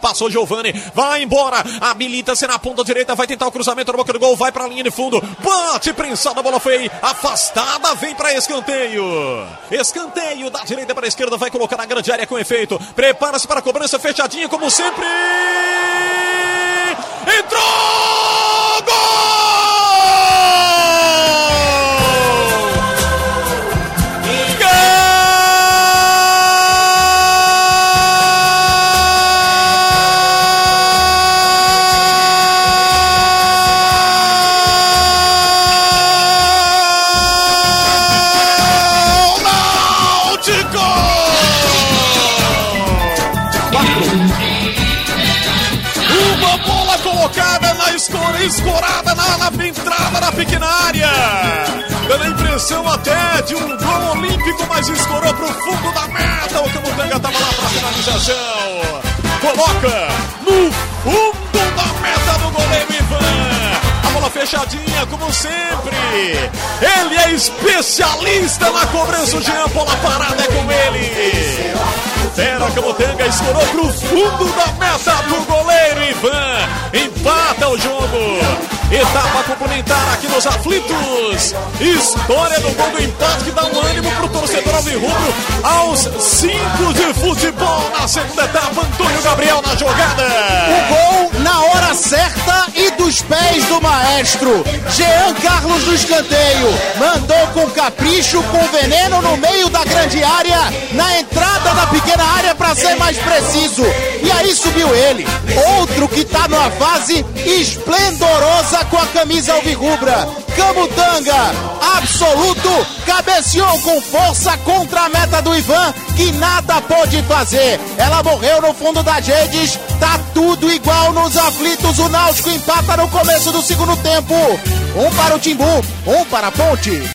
passou Giovani, vai embora, habilita-se na ponta direita, vai tentar o cruzamento na boca do gol, vai pra linha de fundo, bate, prensada, a bola foi afastada, vem pra escanteio. Escanteio da direita para a esquerda, vai colocar na grande área com efeito, prepara-se para a cobrança, fechadinha como sempre. Entrou! Gol! Colocada na escorada na entrada da pequena área, dando a impressão até de um gol olímpico, mas escorou pro fundo da meta. O Camutanga estava lá para finalização, coloca no fundo da meta do goleiro Ivan. A bola fechadinha como sempre, ele é especialista na cobrança. O Jean, bola parada é com ele. Pera, Camutanga escorou pro fundo da meta do goleiro Ivan. Empata o jogo. Etapa complementar aqui nos aflitos. História do gol do empate que dá um ânimo pro torcedor alvirrubro aos 5 de futebol na segunda etapa. Antônio Gabriel na jogada. O gol na hora certa e dos pés do maestro. Jean Carlos no escanteio. Mandou com capricho, com veneno no meio da grande área, na entrada da pequena área para ser mais preciso. E aí subiu ele. Outro que tá numa fase esplendorosa com a camisa alvirrubra. Camutanga, absoluto, cabeceou com força contra a meta do Ivan, que nada pôde fazer. Ela morreu no fundo das redes. Tá tudo igual nos aflitos. O Náutico empata no começo do segundo tempo. Um para o Timbu, um para a Ponte.